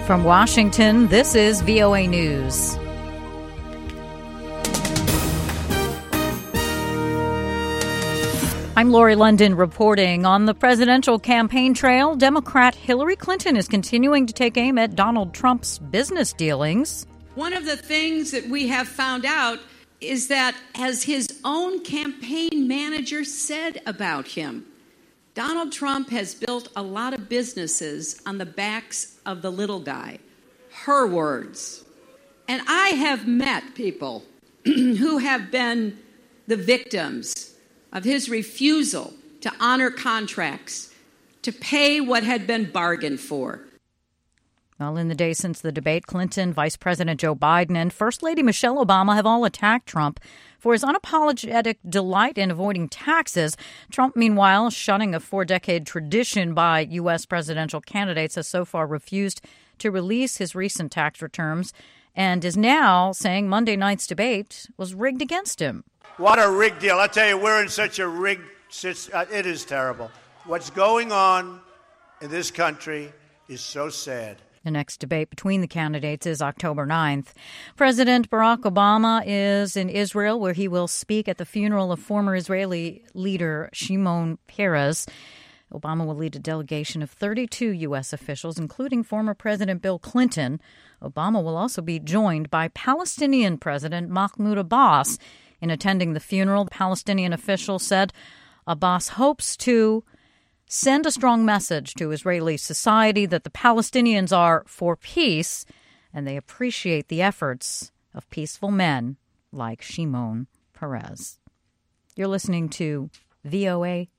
From Washington, this is VOA News. I'm Lori London reporting. On the presidential campaign trail, Democrat Hillary Clinton is continuing to take aim at Donald Trump's business dealings. One of the things that we have found out is that, as his own campaign manager said about him, Donald Trump has built a lot of businesses on the backs of the little guy. Her words. And I have met people who have been the victims of his refusal to honor contracts, to pay what had been bargained for. Well, in the days since the debate, Clinton, Vice President Joe Biden, and First Lady Michelle Obama have all attacked Trump for his unapologetic delight in avoiding taxes. Trump, meanwhile, shunning a 4-decade tradition by U.S. presidential candidates, has so far refused to release his recent tax returns and is now saying Monday night's debate was rigged against him. What a rigged deal. I tell you, we're in such a rigged situation. It is terrible. What's going on in this country is so sad. The next debate between the candidates is October 9th. President Barack Obama is in Israel, where he will speak at the funeral of former Israeli leader Shimon Peres. Obama will lead a delegation of 32 U.S. officials, including former President Bill Clinton. Obama will also be joined by Palestinian President Mahmoud Abbas. In attending the funeral, the Palestinian official said Abbas hopes to send a strong message to Israeli society that the Palestinians are for peace and they appreciate the efforts of peaceful men like Shimon Peres. You're listening to VOA